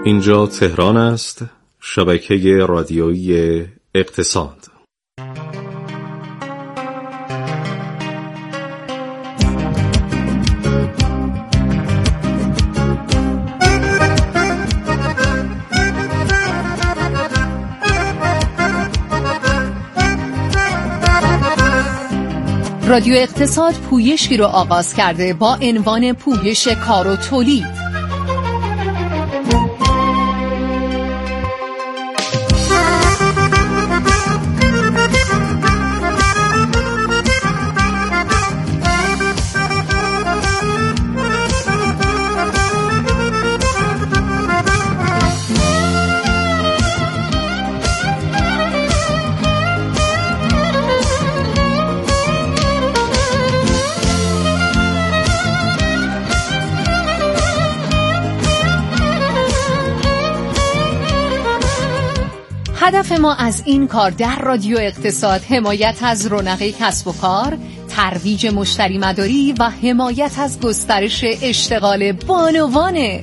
اینجا تهران است، شبکه رادیویی اقتصاد. رادیو اقتصاد پویشی رو آغاز کرده با عنوان پویش کار و تولید. هدف ما از این کار در رادیو اقتصاد حمایت از رونق کسب و کار، ترویج مشتری مداری و حمایت از گسترش اشتغال بانوانه.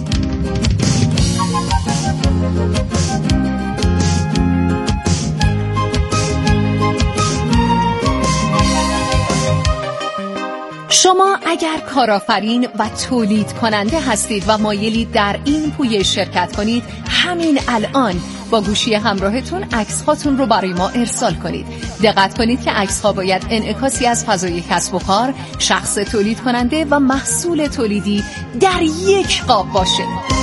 شما اگر کارآفرین و تولید کننده هستید و مایلید در این پویش شرکت کنید، همین الان با گوشی همراهتون عکس هاتون رو برای ما ارسال کنید. دقت کنید که عکس ها باید انعکاسی از فضای کسب و کار، شخص تولید کننده و محصول تولیدی در یک قاب باشه.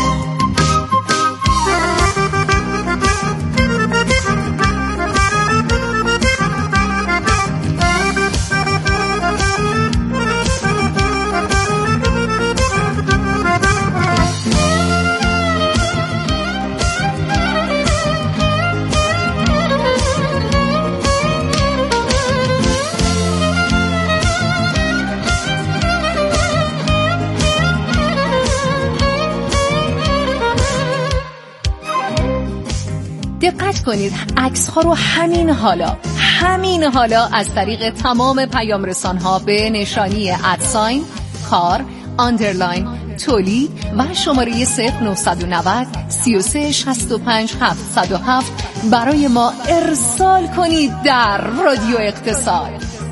دقت کنید عکس ها رو همین حالا از طریق تمام پیام رسان ها به نشانی ادساین کار آندرلاین تولید و شماره 0990 33 65 707 برای ما ارسال کنید در رادیو اقتصاد.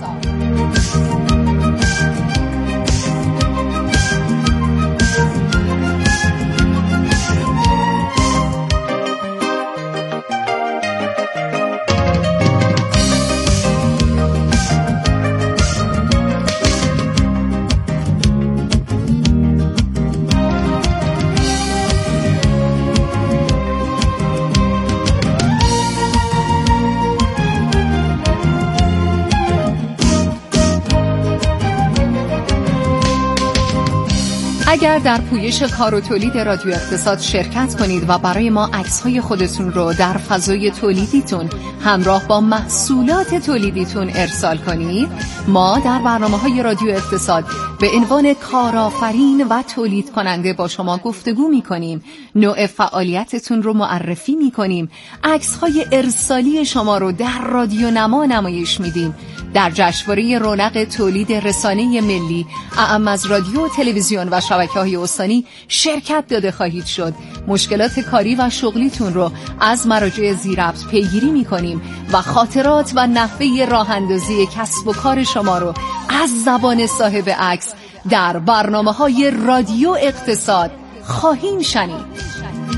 اگر در پویش کار و تولید رادیو اقتصاد شرکت کنید و برای ما عکس‌های خودتون رو در فضای تولیدیتون همراه با محصولات تولیدیتون ارسال کنید، ما در برنامه‌های رادیو اقتصاد به عنوان کارآفرین و تولید کننده با شما گفتگو می‌کنیم، نوع فعالیتتون رو معرفی می‌کنیم، عکس‌های ارسالی شما رو در رادیو نما نمایش میدیم. در جشنواره رونق تولید رسانه ملی اعم از رادیو، تلویزیون و شبکه‌های استانی شرکت داده خواهید شد. مشکلات کاری و شغلیتون رو از مراجع زیرربط پیگیری می‌کنیم و خاطرات و نحوه راه‌اندازی کسب و کار شما رو از زبان صاحب عکس در برنامه‌های رادیو اقتصاد خواهیم شنید.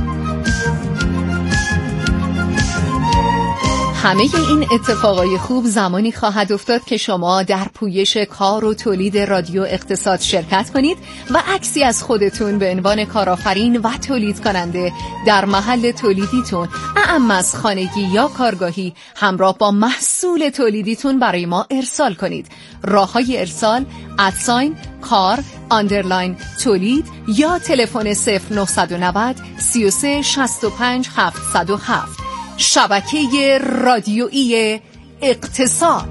همه این اتفاقای خوب زمانی خواهد افتاد که شما در پویش کار و تولید رادیو اقتصاد شرکت کنید و عکسی از خودتون به عنوان کارآفرین و تولید کننده در محل تولیدیتون، اعم از خانگی یا کارگاهی، همراه با محصول تولیدیتون برای ما ارسال کنید. راه‌های ارسال ادساین کار آندرلاین تولید یا تلفن 0990 33 65 707. شبکه رادیویی اقتصاد.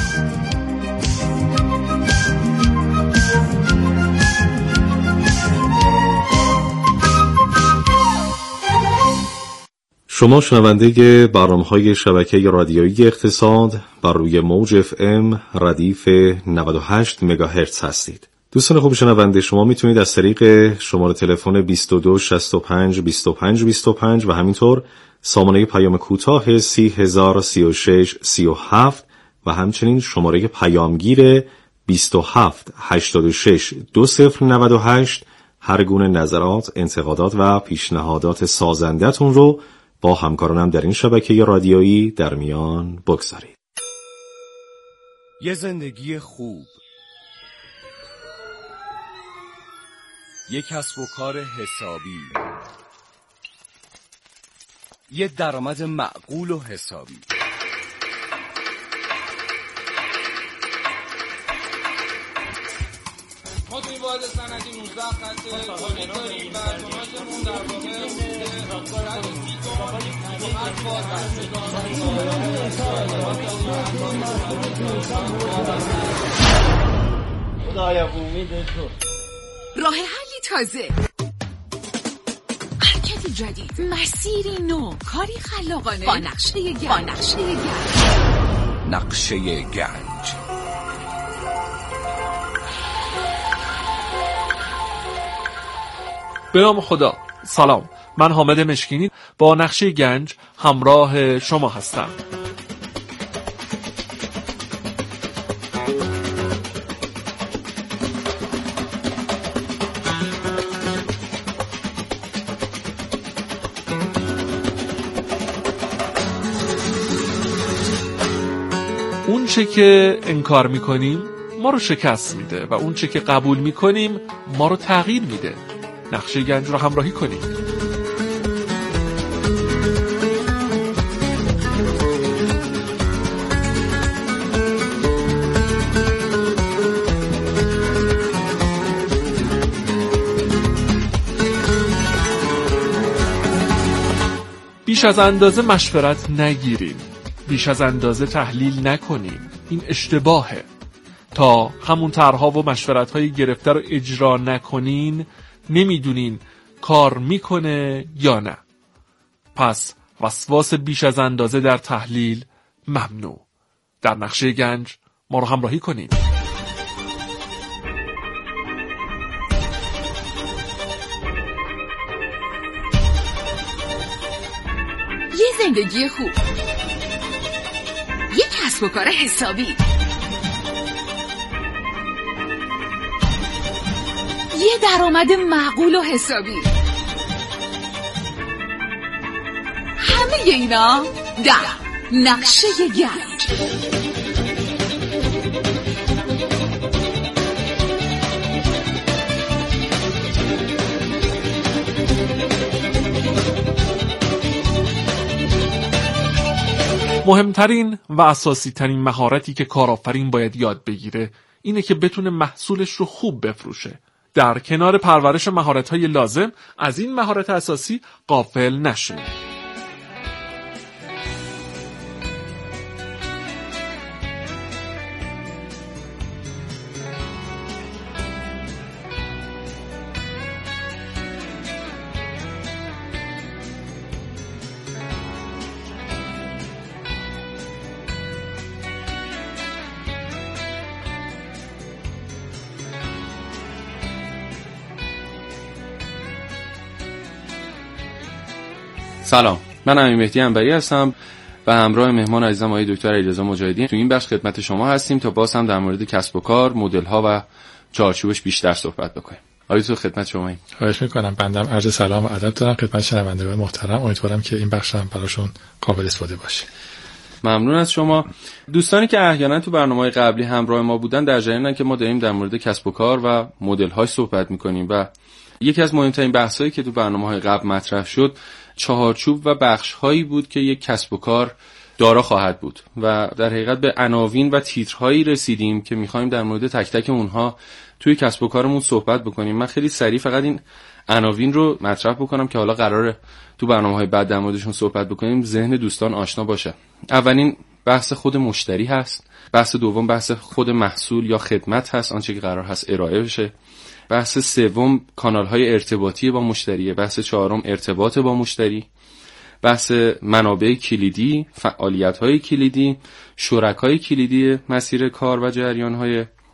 شما شنونده برنامه‌های شبکه رادیویی اقتصاد بر روی موج FM ردیف 98 مگاهرتز هستید. دوستان خوب شنونده، شما میتونید از طریق شماره تلفن 22 65 25 25 و همینطور سامانه پیام کوتاه 3036 37 و همچنین شماره پیامگیر 27 86 2098 هر گونه نظرات، انتقادات و پیشنهادات سازنده‌تون رو با همکارانم در این شبکه رادیویی در میان بگذارید. یه زندگی خوب، یک کسب و کار حسابی، یه درآمد معقول و حسابی. ما توی واحد صنعتی 19 خط تولید داریم. برنامه‌مون در راه حلی تازه، حرکتی جدید، مسیری نو، کاری خلاقانه با نقشه گنج. نقشه گنج. به نام خدا. سلام، من حامد مشکینی با نقشه گنج همراه شما هستم. اون چه که انکار میکنیم ما رو شکست میده و اون چه که قبول میکنیم ما رو تغییر میده. نقشه گنج رو همراهی کنیم. بیش از اندازه مشورت نگیریم، بیش از اندازه تحلیل نکنیم. این اشتباهه. تا همون طرح‌ها و مشورت‌های گرفته رو اجرا نکنین نمیدونین کار میکنه یا نه. پس وسواس بیش از اندازه در تحلیل ممنوع. در نقشه گنج ما رو همراهی کنید. یه زندگی خوب، یه کسب و کار حسابی، یه درآمد معقول و حسابی. همه اینا در نقشه گنج. مهمترین و اساسی ترین مهارتی که کارآفرین باید یاد بگیره اینه که بتونه محصولش رو خوب بفروشه. در کنار پرورش مهارت‌های لازم از این مهارت اساسی غافل نشیم. سلام، من امین مهدی انبری هستم و همراه مهمان عزیزم آقای دکتر علیرضا مجاهدی تو این بخش خدمت شما هستیم تا باز هم در مورد کسب و کار، مدل‌ها و چارچوبش بیشتر صحبت بکنیم. آقای تو خدمت شماییم. خواهش می‌کنم. بنده عرض سلام و ادب دارم خدمت شنوندگان محترم. امیدوارم که این بخش هم براشون قابل استفاده باشه. ممنون از شما. دوستانی که احیانا تو برنامه‌های قبلی همراه ما بودن در جریانن که ما داریم در مورد کسب و کار و مدل‌هاش صحبت می‌کنیم و یکی از مهمترین بحث‌هایی که تو برنامه‌های قبل مطرح شد چهارچوب و بخش‌هایی بود که یک کسب و کار دارا خواهد بود و در حقیقت به عناوین و تیترهایی رسیدیم که می‌خوایم در مورد تک تک اونها توی کسب و کارمون صحبت بکنیم. من خیلی سریع فقط این عناوین رو مطرح بکنم که حالا قراره تو برنامه‌های بعد در موردشون صحبت بکنیم، ذهن دوستان آشنا باشه. اولین بحث خود مشتری هست، بحث دوم بحث خود محصول یا خدمت هست، آنچه که قرار هست ارائه بشه، بحث سوم کانال‌های ارتباطی با مشتری، بحث چهارم ارتباط با مشتری، بحث منابع کلیدی، فعالیت‌های کلیدی، شرکای کلیدی مسیر کار و جریان‌های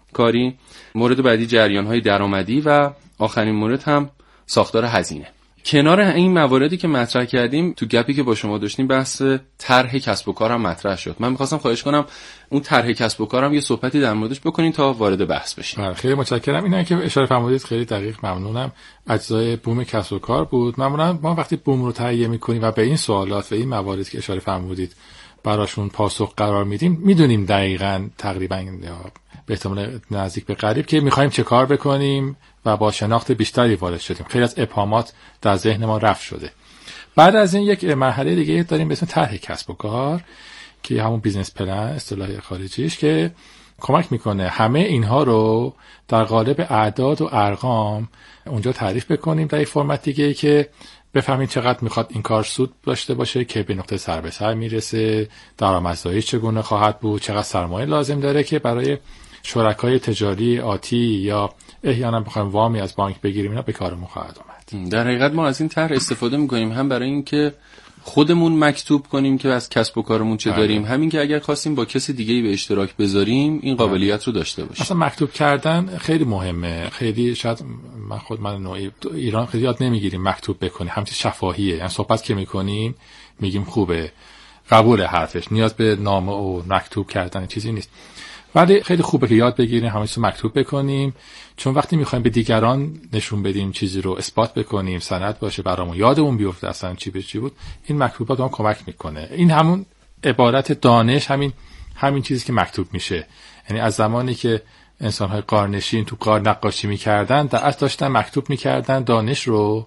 کاری، مورد بعدی جریان‌های درآمدی و آخرین مورد هم ساختار هزینه. کنار این مواردی که مطرح کردیم تو گپی که با شما داشتیم بحث طرح کسب و کار هم مطرح شد. من می‌خواستم خواهش کنم اون طرح کسب و کارم یه صحبتی در موردش بکنین تا وارد بحث بشیم. خیلی متشکرم. اینا که اشاره فرمودید خیلی دقیق، ممنونم. اجزای بوم کسب و کار بود. معمولا ما وقتی بوم رو تهیه می‌کنیم و به این سوالات و این مواردی که اشاره فرمودید براشون پاسخ قرار میدیم، میدونیم دقیقاً تقریباً یا به احتمال نزدیک به قریب که می‌خوایم چه کار بکنیم و با شناخت بیشتری وارد شدیم. خیلی از ابهامات در ذهن ما رفع شده. بعد از این یک مرحله دیگه داریم به اسم طرح کسب و کار که همون بیزنس پلن اصطلاح خارجیش، که کمک میکنه همه اینها رو در قالب اعداد و ارقام اونجا تعریف بکنیم در یک فرمت دیگه که بفهمیم چقدر میخواد این کار سود داشته باشه که به نقطه سر به سر میرسه، درآمدزایی چگونه خواهد بود، چقدر سرمایه لازم داره که برای شرکای تجاری آتی یا احیانا بخوایم وامی از بانک بگیریم اینا به کارمون خواهد اومد. در حقیقت ما از این طرح استفاده میکنیم هم برای اینکه خودمون مکتوب کنیم که از کسب و کارمون چه داریم، همین که اگر خواستیم با کسی دیگه‌ای به اشتراک بذاریم این قابلیت رو داشته باشیم. اصلا مکتوب کردن خیلی مهمه. خیلی شاید من نوعی ایران خیلی یاد نمیگیریم مکتوب بکنیم، همین شفاهیه. یعنی صحبت که میکنیم میگیم خوبه، قبول حرفش، نیاز به نامه و مکتوب کردن چیزی نیست. ولی خیلی خوبه که یاد بگیریم همه چیزو مکتوب بکنیم، چون وقتی میخوایم به دیگران نشون بدیم چیزی رو اثبات بکنیم، سند باشه برامون، یادمون بیفته اصلا چی به چی بود، این مکتوبات هم کمک میکنه. این همون عبارت دانش، همین چیزی که مکتوب میشه. یعنی از زمانی که انسان‌های غارنشین تو غار نقاشی میکردن، در اصل داشتن مکتوب میکردن دانش رو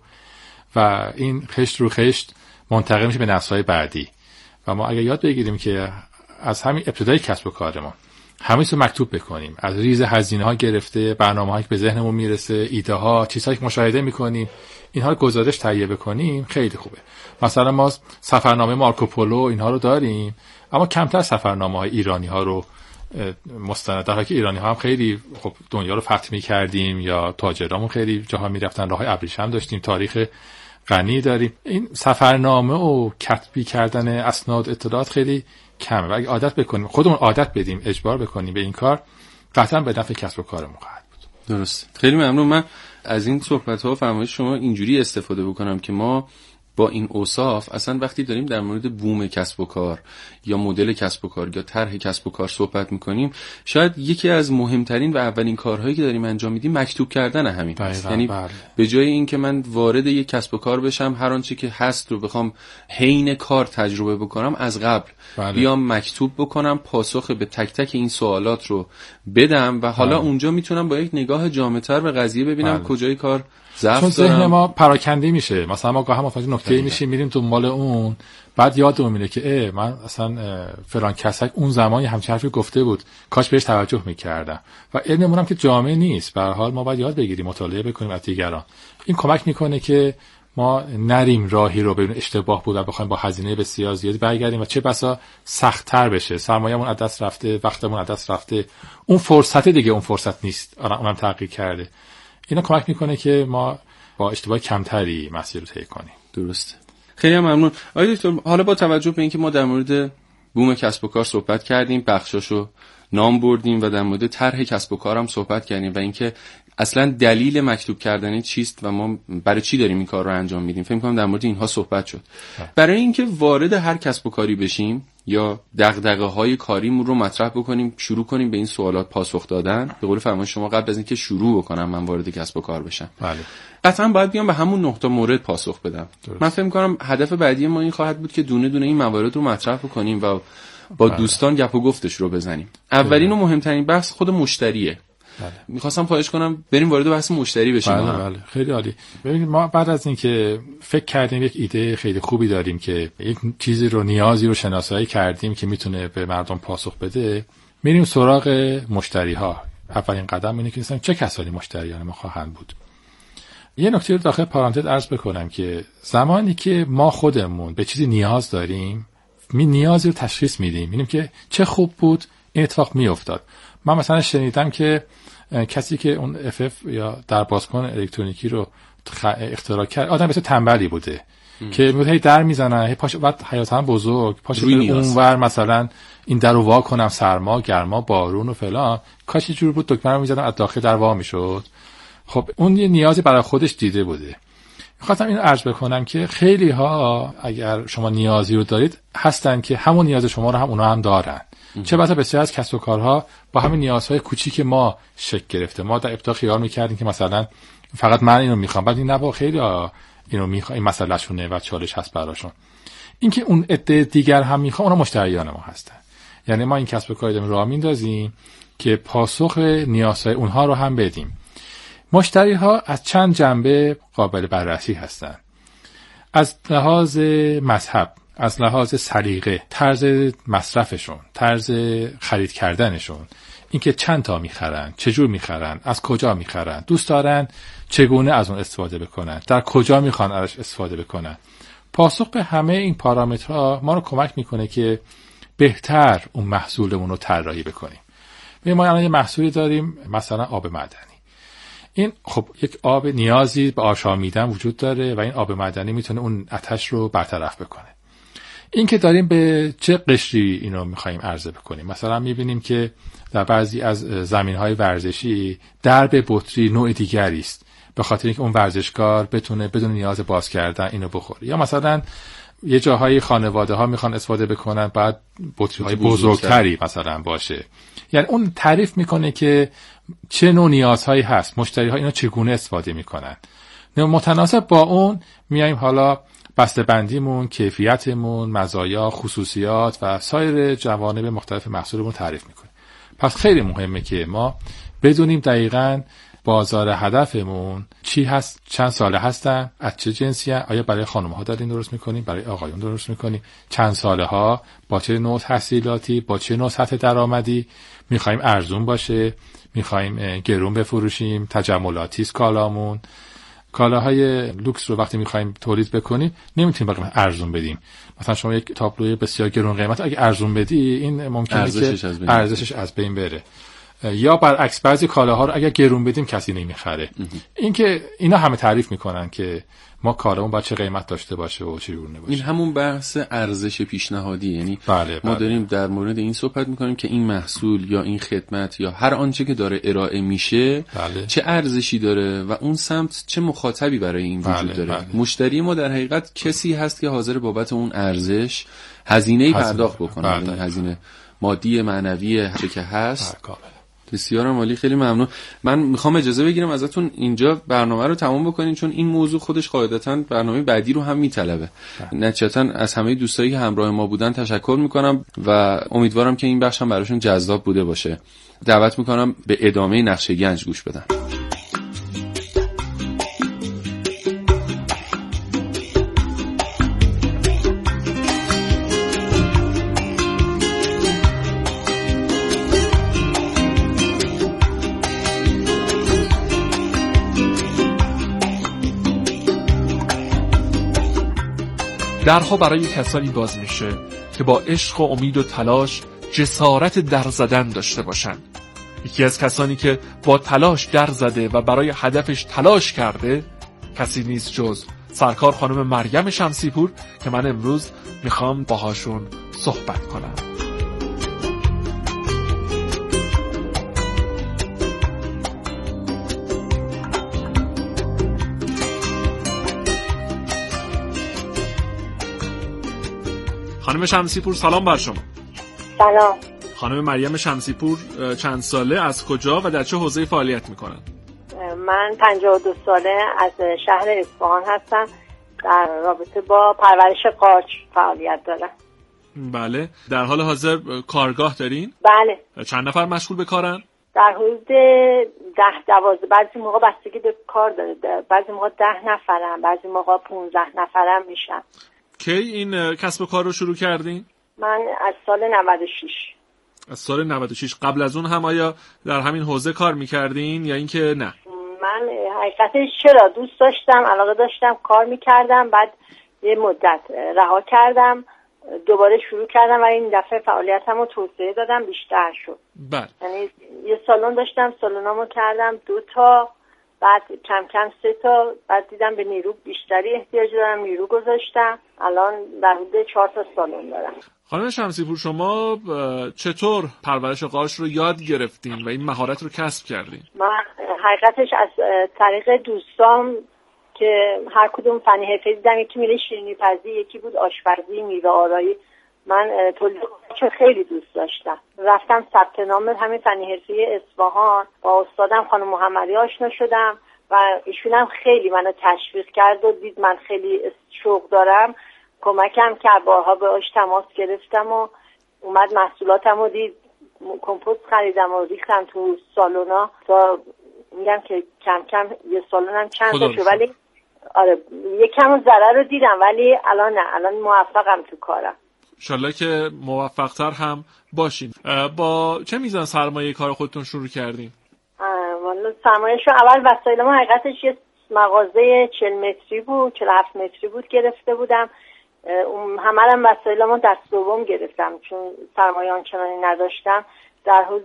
و این خشت رو خشت منتقل میشه به نسل‌های بعدی. و ما اگه یاد بگیریم که از همین ابتدای کسب و کارمون همه چیزو مکتوب بکنیم، از ریز هزینه‌ها گرفته برنامه‌هایی که به ذهنمون میرسه، ایده‌ها، چیزهایی که مشاهده می‌کنیم، اینها رو گزارش تهیه بکنیم، خیلی خوبه. مثلا ما سفرنامه مارکوپولو اینها رو داریم، اما کمتر سفرنامه‌های ایرانی‌ها رو مستند، در حالی که ایرانی‌ها هم خیلی خب دنیا رو فتح می‌کردیم یا تاجرامون خیلی جاها می‌رفتن، راه‌های ابریشم داشتیم، تاریخ غنی داریم. این سفرنامه و کتبی کردن اسناد اطلاعات خیلی کمه و اگه عادت بکنیم، خودمون عادت بدیم، اجبار بکنیم به این کار، قطعا به نفع کسب و کارمون خواهد بود. درست. خیلی ممنون. من از این صحبت‌ها و فرمایش شما اینجوری استفاده بکنم که ما با این اوصاف اصلا وقتی داریم در مورد بوم کسب و کار یا مدل کسب و کار یا طرح کسب و کار صحبت میکنیم، شاید یکی از مهمترین و اولین کارهایی که داریم انجام میدیم مکتوب کردن همین است. یعنی به جای اینکه من وارد یک کسب و کار بشم، هر آنچه که هست رو بخوام حین کار تجربه بکنم، از قبل بیام مکتوب بکنم، پاسخ به تک تک این سوالات رو بدم و حالا اونجا میتونم با یک نگاه جامع‌تر به قضیه ببینم کجای کار چون ذهن ما پراکنده میشه. مثلا ما گاهی متوجه نکته میشیم، میریم دنبال اون، بعد یادمون میاد که من اصلا فلان کسک اون زمانی همچین حرفی گفته بود، کاش بهش توجه میکردم. و علممون هم که جامع نیست، به هر حال ما باید یاد بگیریم، مطالعه بکنیم از دیگران. این کمک میکنه که ما نریم راهی رو ببینیم اشتباه بود و بخوایم با هزینه بسیار زیادی برگردیم و چه بسا سخت‌تر بشه، سرمایه‌مون از دست رفته، وقتمون از دست رفته، اون فرصت دیگه اون فرصت نیست، اونم تغییر کرده. اینا کمک میکنه که ما با اشتباه کمتری مسیر رو طی کنیم. درسته. خیلی ممنون. آقای دکتر، حالا با توجه به اینکه ما در مورد بوم کسب و کار صحبت کردیم، بخشاشو نام بردیم و در مورد طرح کسب و کارم صحبت کردیم و اینکه اصلا دلیل مکتوب کردن چیست و ما برای چی داریم این کار رو انجام میدیم، فکر کنم در مورد اینها صحبت شد. برای اینکه وارد هر کسب و کاری بشیم یا دغدغه‌های کاریمون رو مطرح بکنیم، شروع کنیم به این سوالات پاسخ دادن، به قول فرمایش شما قبل از اینکه شروع بکنم من وارد کسب و کار بشم، قطعا باید بیام به همون نقطه مورد پاسخ بدم. من فکر می‌کنم هدف بعدی ما این خواهد بود که دونه دونه این موارد رو مطرح بکنیم و با دوستان گپ و گفتش رو بزنیم. اولین و مهمترین بحث خود مشتریه. میخواستم خواهش کنم بریم وارد بحث مشتری بشیم. بله خیلی عالی. ببینید ما بعد از اینکه فکر کردیم یک ایده خیلی خوبی داریم که یک چیزی رو نیازی رو شناسایی کردیم که میتونه به مردم پاسخ بده، میریم سراغ مشتری ها. اولین قدم اینه که چه کسانی مشتریان ما خواهند بود. یه نکته رو داخل پرانتز عرض بکنم که زمانی که ما خودمون به چیزی نیاز داریم، نیازی رو تشخیص میدیم، میبینیم که چه خوب بود این اتفاق میافتاد. من مثلا شنیدم که کسی که اون FF یا در بازکن الکترونیکی رو اختراع کرد آدم مثل تنبلی بوده، که هی در میزنن، هی پاش بعد حیاتا بزرگ پاش اونور مثلا این درو وا کنم، سرما گرما بارون و فلان، کاش یه جور بود دکمه رو میزدم از داخل در وا میشد. خب اون یه نیازی برای خودش دیده بوده. می‌خواستم اینو عرض بکنم که خیلی ها اگر شما نیازی رو دارید هستن که همون نیاز شما رو هم اونا هم دارن. چه بسا بسیار از کسب و کارها با همین نیازهای کوچیک ما شکل گرفته. ما در ابتدا خیال می‌کردیم که مثلا فقط من اینو می‌خوام، بعد این نبا خیلی اینو می‌خوام، این مسئله شونه و چالش هست براشون. اینکه اون عده دیگر هم می‌خوام، اونا مشتریان ما هستن. یعنی ما این کسب و کاری رو راه میندازیم که پاسخ نیازهای اونها رو هم بدیم. مشتری ها از چند جنبه قابل بررسی هستند. از لحاظ مذهب، از لحاظ سلیقه، طرز مصرفشون، طرز خرید کردنشون، اینکه چند تا میخرن، چجور میخرن، از کجا میخرن، دوست دارن چگونه از اون استفاده بکنن، در کجا میخوان ازش استفاده بکنن. پاسخ به همه این پارامترها ما رو کمک میکنه که بهتر اون محصولمون رو طراحی بکنیم. ما الان یه محصولی داریم مثلا آب معدنی. این خب یک آب نیازی به آشامیدن وجود داره و این آب معدنی میتونه اون آتش رو برطرف بکنه. این که داریم به چه قشری اینو میخوایم عرضه بکنیم. مثلا میبینیم که در بعضی از زمینهای ورزشی درب بطری نوع دیگری است، به خاطر اینکه اون ورزشکار بتونه بدون نیاز باز کردن اینو بخوره. یا مثلا یه جاهای خانواده ها میخوان استفاده بکنن، بعد بطری های بزرگتری مثلا باشه. یعنی اون تعریف میکنه که چه نوع نیازهایی هست، مشتری ها اینو چگونه استفاده میکنن. متناسب با اون میایم حالا بسته‌بندیمون، کیفیتمون، مزایا، خصوصیات و سایر جوانب مختلف محصولمون تعریف میکنیم. پس خیلی مهمه که ما بدونیم دقیقاً بازار هدفمون چی هست، چند ساله هستن، از چه جنسی هستن، آیا برای خانم‌ها داریم درست میکنیم، برای آقایون درست میکنیم، چند ساله ها، با چه نوع تحصیلاتی، با چه نوع سطح درآمدی، میخوایم ارزون باشه، میخوایم گرون بفروشیم، تجملاتی است کالامون. کالاهای لوکس رو وقتی میخوایم تولید بکنیم نمیتونیم بقیمت ارزون بدیم. مثلا شما یک تابلوی بسیار گرون قیمت اگه ارزون بدی این ممکنه که ارزشش از بین بره. یا برعکس بعضی کالاها رو اگر گرون بدیم کسی نمیخره. این که اینا همه تعریف میکنن که ما کارمون باید چه قیمت داشته باشه و چه جور باشه. این همون بحث ارزش پیشنهادی، یعنی بله. ما داریم در مورد این صحبت میکنیم که این محصول یا این خدمت یا هر آنچه که داره ارائه میشه چه ارزشی داره و اون سمت چه مخاطبی برای این وجود داره. مشتری ما در حقیقت کسی هست که حاضر بابت اون ارزش هزینه‌ای پرداخت بکنه، یعنی هزینه مادی معنوی هر که هست. بسیار عالی، خیلی ممنون. من میخوام اجازه بگیرم ازتون اینجا برنامه رو تمام بکنین، چون این موضوع خودش قاعدتاً برنامه بعدی رو هم میطلبه. نتیجتاً از همه دوستایی که همراه ما بودن تشکر میکنم و امیدوارم که این بخش هم براشون جذاب بوده باشه. دعوت میکنم به ادامه نقشه گنج گوش بدن. درها برای کسانی باز میشه که با عشق و امید و تلاش جسارت در زدن داشته باشن. یکی از کسانی که با تلاش در زده و برای هدفش تلاش کرده کسی نیست جز سرکار خانم مریم شمسیپور که من امروز میخوام باهاشون صحبت کنم. خانم شمسیپور سلام بر شما. سلام. خانم مریم شمسیپور چند ساله، از کجا و در چه حوزه‌ای فعالیت میکنن؟ من 52 ساله از شهر اصفهان هستم، در رابطه با پرورش قارچ فعالیت دارم. بله. در حال حاضر کارگاه دارین؟ بله. چند نفر مشغول به کارن؟ در حدود 10-12، بعضی موقع بستگی به کار داره، بعضی موقع 10 نفرم، بعضی موقع 15 نفرم میشن. کی این کسب و کار رو شروع کردین؟ من از سال 96. از سال 96. قبل از اون هم آیا در همین حوزه کار میکردین یا اینکه نه؟ من حقیقتش چرا دوست داشتم، علاقه داشتم، کار میکردم، بعد یه مدت رها کردم، دوباره شروع کردم و این دفعه فعالیتم رو توسعه دادم، بیشتر شد. بله. یعنی یه سالن داشتم، سالنامو کردم 2 تا، بعد کم کم 3 تا، بعد دیدم به نیرو بیشتری احتیاج دارم، نیرو گذاشتم. الان در حدود 4 تا سالن دارم. خانم شمسی‌پور، شما چطور پرورش قارچ رو یاد گرفتین و این مهارت رو کسب کردین؟ من حقیقتش از طریق دوستام که هر کدوم فنی حرفه‌ای دیدم، یکی میره شیرینی‌پزی، یکی بود آشپزی، میوه آرایی. من تولید قارچ خیلی دوست داشتم. رفتم ثبت نام همین فنی حرفه‌ای اصفهان، با استادم خانم محمدی آشنا شدم و ایشون هم خیلی منو تشویق کرد و دید من خیلی شوق دارم، کمکم کرد. بارها باهاش تماس گرفتم و اومد محصولاتمو دید، کمپوست خریدم و ریختم تو سالونا تا میگم که کم کم یه سالونم چند تا شد، ولی آره یکم ضرر رو دیدم، ولی الان نه، الان موفقم تو کارم. انشالله که موفق‌تر هم باشین. با چه میزان سرمایه کار خودتون شروع کردین؟ والا سرمایه‌شو اول وسایل ما حقیقتش یه مغازه 40 متری بود، 47 متری بود گرفته بودم. همه هم وسایل ما دست دوم گرفتم چون سرمایه آنچنانی نداشتم. در حدود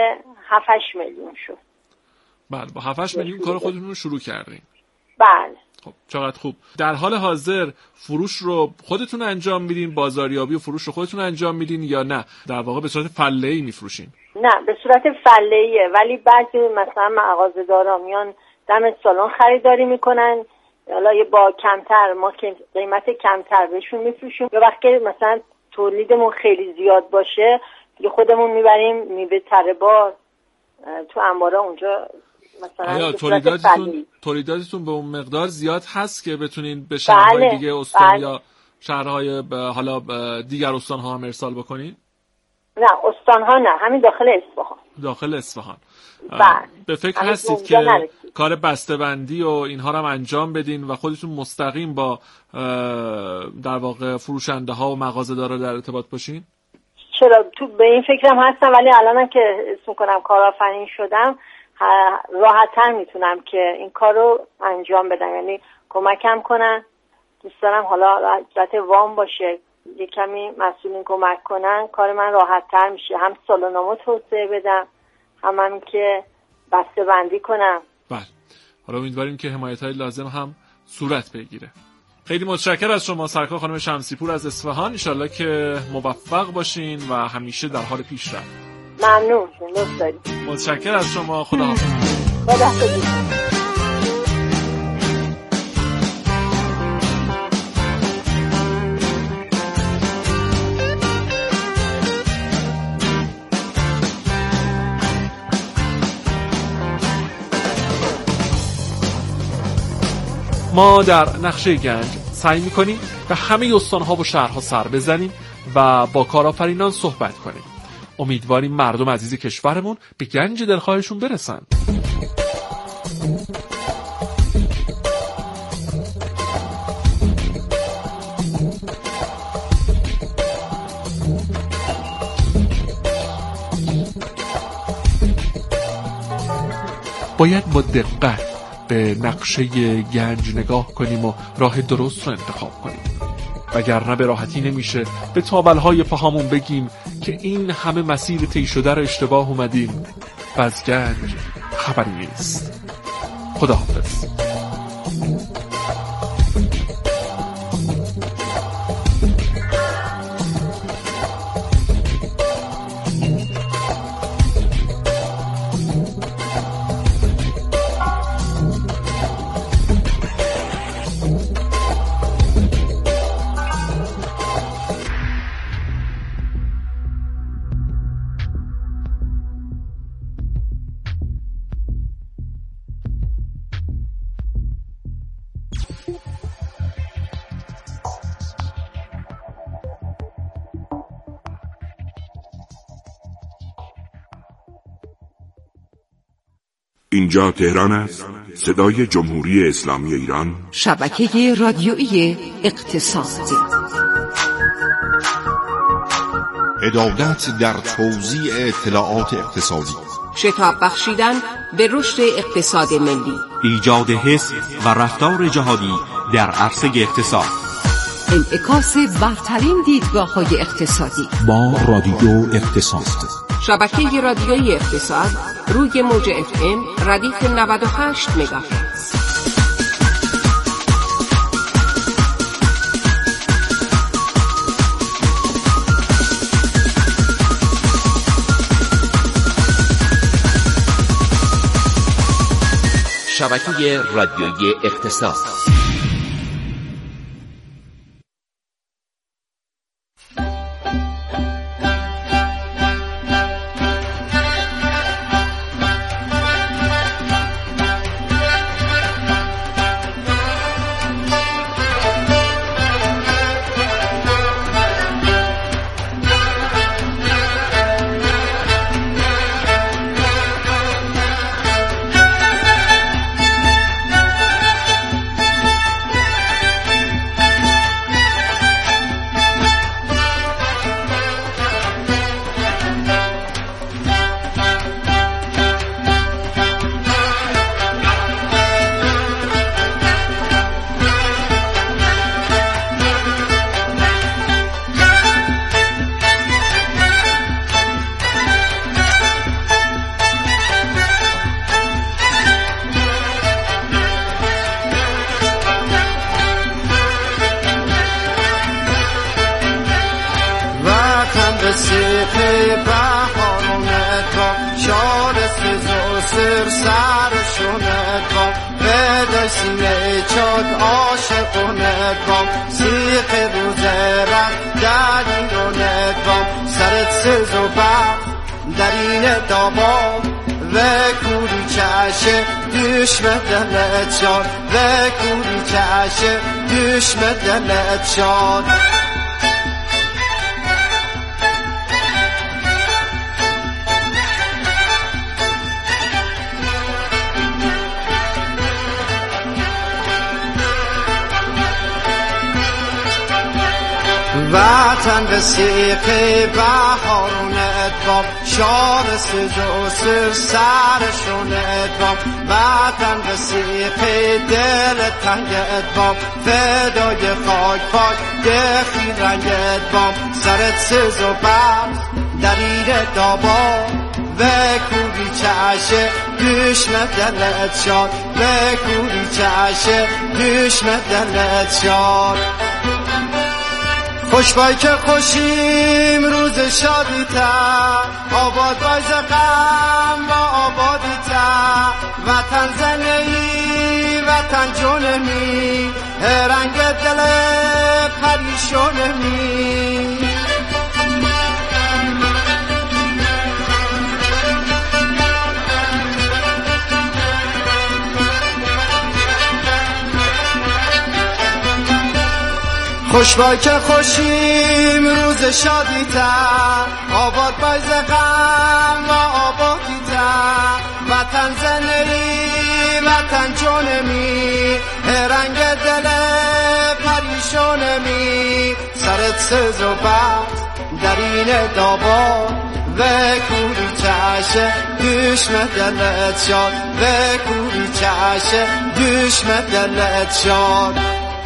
7-8 میلیون شد. بله، با 7-8 میلیون کار خودتون رو شروع کردین. بله. خب چقدر خوب. در حال حاضر فروش رو خودتون انجام میدین، بازاریابی و فروش رو خودتون انجام میدین یا نه در واقع به صورت فله‌ای میفروشین؟ نه، به صورت فله‌ایه، ولی بعضی مثلا مغازه‌دارا میان دم سالن خریداری میکنن، حالا با کمتر، ما که قیمت کمتر بهشون میفروشیم. یا وقتی مثلا تولیدمون خیلی زیاد باشه دیگه خودمون میبریم میوه تره بار تو انبارا اونجا. مثلا آیا تولیداتتون به اون مقدار زیاد هست که بتونین به شهرهای دیگه استان یا شهرهای حالا دیگر استان‌ها هم ارسال بکنین؟ نه، استان‌ها نه، همین داخل اصفهان. داخل اصفهان. به فکر هستید که کار بسته‌بندی و اینها رو هم انجام بدین و خودتون مستقیم با در واقع فروشنده‌ها و مغازه‌دارا در ارتباط باشین؟ چرا، تو به این فکرم هستم، ولی الانم که اسم می‌کنم کارآفرین شدم راحت‌تر میتونم که این کار رو انجام بدم، یعنی کمکم کنن. دوست دارم حالا حالت وام باشه، یه کمی مسئولین کمک کنن، کار من راحت‌تر میشه، هم سالنامو توسعه بدم، هم که بسته بندی کنم. بله، حالا امیدواریم که حمایت‌های لازم هم صورت بگیره. خیلی متشکرم از شما سرکار خانم شمسی‌پور از اصفهان. ان شاءالله که موفق باشین و همیشه در حال پیشرفت. ممنون، لطف دارید. متشکرم از شما. خداحافظ. خداحافظ. ما در نقشه گنج سعی می‌کنیم به همه استان‌ها و شهرها سر بزنیم و با کارآفرینان صحبت کنیم. امیدواریم مردم عزیز کشورمون به گنج دلخواهشون برسن. باید با دقت به نقشه گنج نگاه کنیم و راه درست رو انتخاب کنیم، وگرنه به راحتی نمیشه به تابلهای پاهامون بگیم که این همه مسیر طی شده رو اشتباه اومدیم و از گنج خبری نیست. خداحافظ. اینجا تهران است، صدای جمهوری اسلامی ایران، شبکه رادیویی اقتصادی. عدالت در توزیع اطلاعات اقتصادی، شتاب بخشیدن به رشد اقتصاد ملی، ایجاد حس و رفتار جهادی در عرصه اقتصاد، انعکاس برترین دیدگاه‌های اقتصادی با رادیو اقتصاد. شبکه رادیویی اقتصاد روی موج FM ردیف 98 مگاهرتز. شبکه رادیویی اقتصاد. شاد وطن به سیخ بهارون ادباب شاد سز و سر سرشون ادباب وطن به سیخ دل تنگ ادباب فدای خاک پاک دخیل رنگ ادباب سرت سز و برد دریر دابا و کوری چشه دشمن دلت شاد و کوری چشه دشمن دلت شاد خوش بای که خوشیم روز شادی تا آباد بایز غم و آبادی تا وطن زنهی وطن جونمی رنگ دل پریشونمی خوش بای که خوشیم روز شادی تا آباد بایز غم و آبادی تا وطن زنهی وطن جونمی رنگ دل پریشونمی سرت سز و برد در این دابا و کوری چشه دشمن دلت شاد و کوری چشه دشمن دلت شاد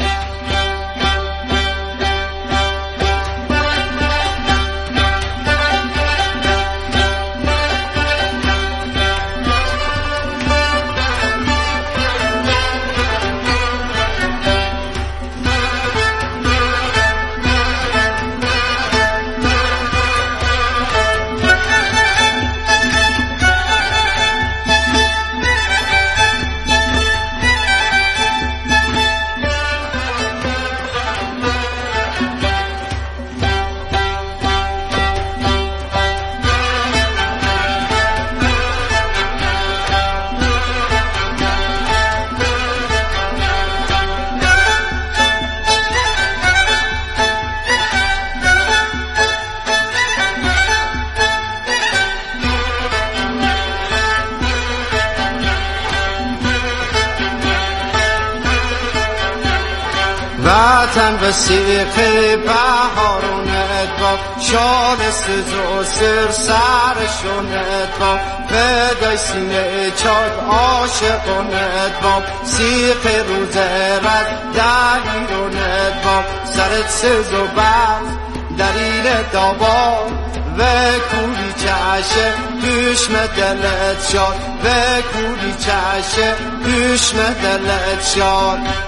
وطن به سیخ بهارون ادباب شاد سز و سر سرشون ادباب فدای سینه چاد عاشقون ادباب سیخ روز رد دلیرون ادباب سرت سز و برد دلیل دابا و کوری چشه دوشم دلت شاد و کوری چشه دوشم دلت شاد